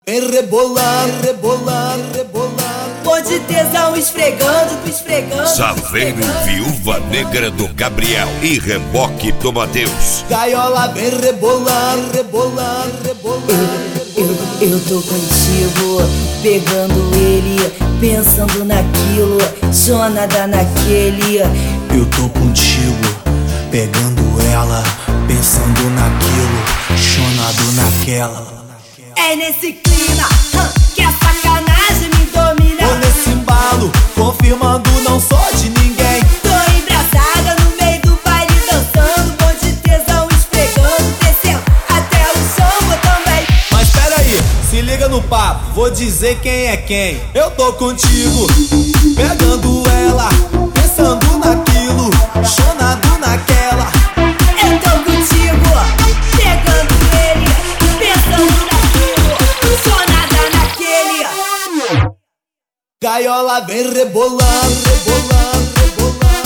Vem rebolar, rebolar, rebolar. Pode tesão esfregando, esfregando. Saveiro Viúva Negra do Gabriel e Reboque do Mateus. Gaiola vem rebolar, rebolar, rebolar. Eu tô contigo, pegando ele, pensando naquilo, chonada naquele. Eu tô contigo, pegando ela, pensando naquilo, chonado naquela. É nesse clima que a sacanagem me domina. Tô nesse embalo, confirmando não sou de ninguém. Tô embrasada no meio do baile dançando, bom de tesão esfregando, descendo até o chão eu também. Mas peraí, se liga no papo, vou dizer quem é quem. Eu tô contigo, pegando ela, pensando naquilo, chonado naquela. Eu tô contigo, pegando ele, pensando naquilo, chonada naquele. Gaiola vem rebolar, rebolar, rebolar,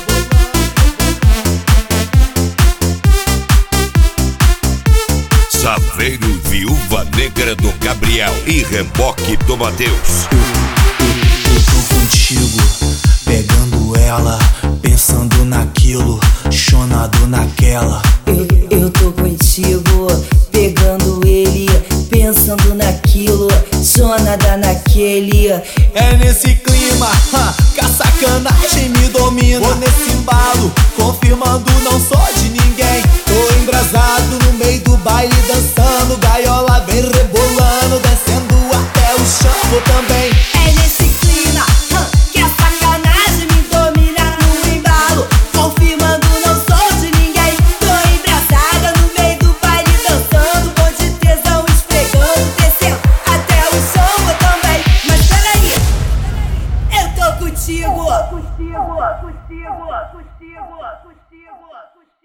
rebolar. Saveiro Viúva Negra do Gabriel e Reboque do Mateus. Eu tô contigo, pegando ela, pensando naquilo, chonado naquela. Eu tô contigo, pegando ele, pensando naquilo, chonada naquele. É nesse clima que a sacanagem me domina. Vou nesse embalo, confirmando não sou de ninguém. Tô embrasado no meio do baile dançando. Gaiola vem rebolando, descendo até o chão vou também. É nesse clima que a sacanagem me domina. No embalo, confirmando não sou de ninguém. Tô embrasada no meio do baile dançando, bom de tesão esfregando, descendo até o chão eu também. Mas peraí, eu tô contigo.